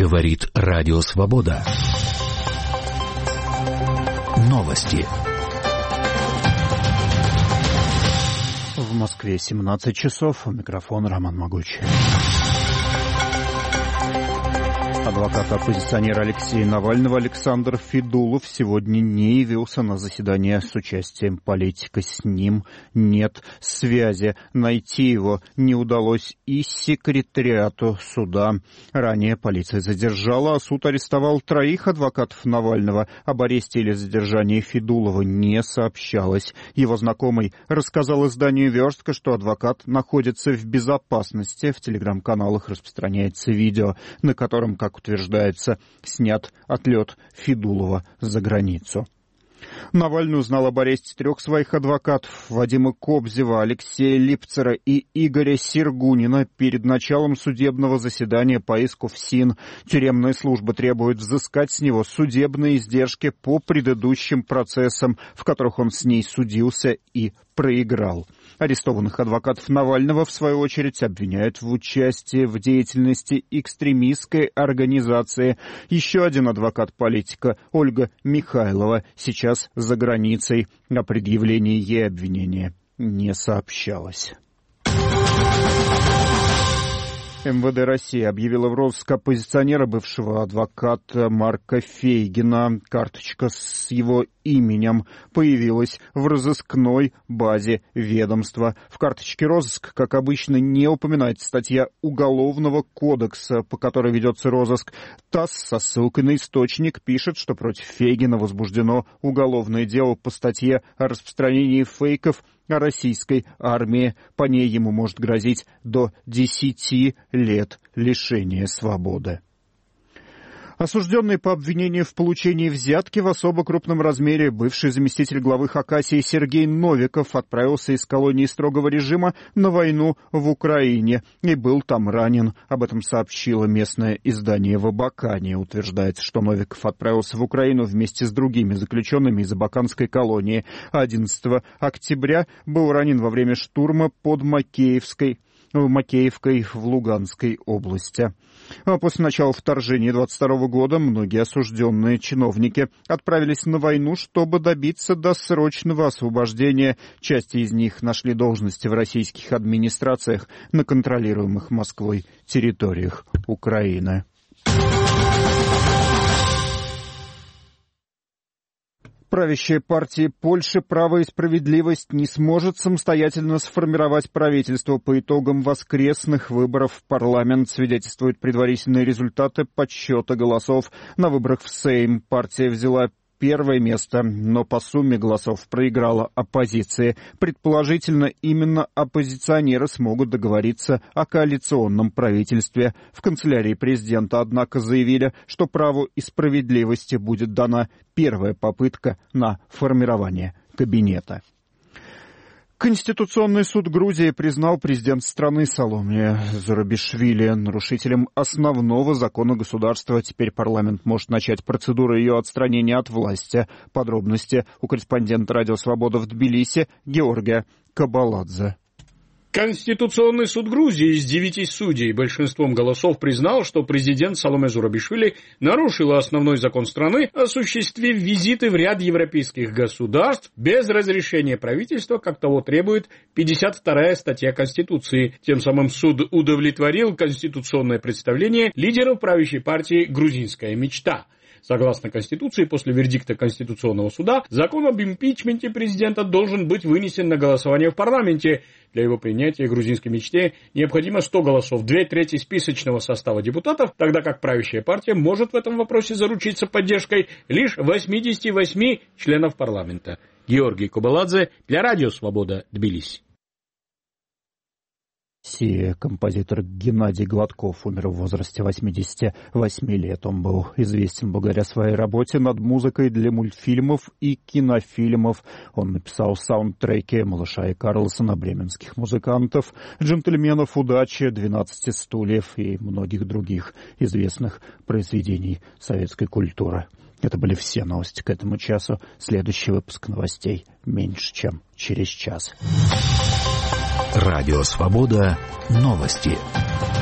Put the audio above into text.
Говорит Радио Свобода. Новости. В Москве 17 часов. Микрофон Роман Могучий. Адвокат оппозиционера Алексея Навального Александр Федулов сегодня не явился на заседание с участием политика. С ним нет связи. Найти его не удалось и секретариату суда. Ранее полиция задержала, а суд арестовал 3 адвокатов Навального. Об аресте или задержании Федулова не сообщалось. Его знакомый рассказал изданию «Верстка», что адвокат находится в безопасности. В телеграм-каналах распространяется видео, на котором, как утверждается, снят отлет Федулова за границу. Навальный узнал об аресте 3 своих адвокатов — Вадима Кобзева, Алексея Липцера и Игоря Сергунина перед началом судебного заседания по иску в СИН. Тюремная служба требует взыскать с него судебные издержки по предыдущим процессам, в которых он с ней судился и проиграл. Арестованных адвокатов Навального, в свою очередь, обвиняют в участии в деятельности экстремистской организации. Еще один адвокат политика, Ольга Михайлова, сейчас за границей. О предъявлении ей обвинения не сообщалось. МВД России объявила в розыск оппозиционера, бывшего адвоката Марка Фейгина. Карточка с его именем появилась в разыскной базе ведомства. В карточке розыск, как обычно, не упоминается статья Уголовного кодекса, по которой ведется розыск. ТАСС со ссылкой на источник пишет, что против Фейгина возбуждено уголовное дело по статье о распространении фейков о российской армии. По ней ему может грозить до 10 лет лишения свободы. Осужденный по обвинению в получении взятки в особо крупном размере бывший заместитель главы Хакасии Сергей Новиков отправился из колонии строгого режима на войну в Украине и был там ранен. Об этом сообщило местное издание в Абакане. Утверждается, что Новиков отправился в Украину вместе с другими заключенными из абаканской колонии. 11 октября был ранен во время штурма под Макеевкой в Луганской области. А после начала вторжения 22 года многие осужденные чиновники отправились на войну, чтобы добиться досрочного освобождения. Часть из них нашли должности в российских администрациях на контролируемых Москвой территориях Украины. Правящая партия Польши «Право и справедливость» не сможет самостоятельно сформировать правительство по итогам воскресных выборов в парламент, свидетельствуют предварительные результаты подсчета голосов. На выборах в Сейм партия взяла 1 место, но по сумме голосов проиграла оппозиции. Предположительно, именно оппозиционеры смогут договориться о коалиционном правительстве. В канцелярии президента, однако, заявили, что «Праву и справедливости» будет дана первая попытка на формирование кабинета. Конституционный суд Грузии признал президента страны Саломе Зурабишвили нарушителем основного закона государства. Теперь парламент может начать процедуру ее отстранения от власти. Подробности у корреспондента «Радио Свобода» в Тбилиси Георгия Кабаладзе. Конституционный суд Грузии из 9 судей большинством голосов признал, что президент Саломе Зурабишвили нарушила основной закон страны, осуществив визиты в ряд европейских государств без разрешения правительства, как того требует 52-я статья Конституции. Тем самым суд удовлетворил конституционное представление лидеров правящей партии «Грузинская мечта». Согласно Конституции, после вердикта Конституционного суда, закон об импичменте президента должен быть вынесен на голосование в парламенте. Для его принятия грузинской мечте необходимо 100 голосов, 2/3 списочного состава депутатов, тогда как правящая партия может в этом вопросе заручиться поддержкой лишь 88 членов парламента. Георгий Кабаладзе для Радио Свобода, Тбилиси. Композитор Геннадий Гладков умер в возрасте 88 лет. Он был известен благодаря своей работе над музыкой для мультфильмов и кинофильмов. Он написал саундтреки «Малыша и Карлсона», «Бременских музыкантов», «Джентльменов удачи», «12 стульев» и многих других известных произведений советской культуры. Это были все новости к этому часу. Следующий выпуск новостей меньше, чем через час. Радио Свобода. Новости.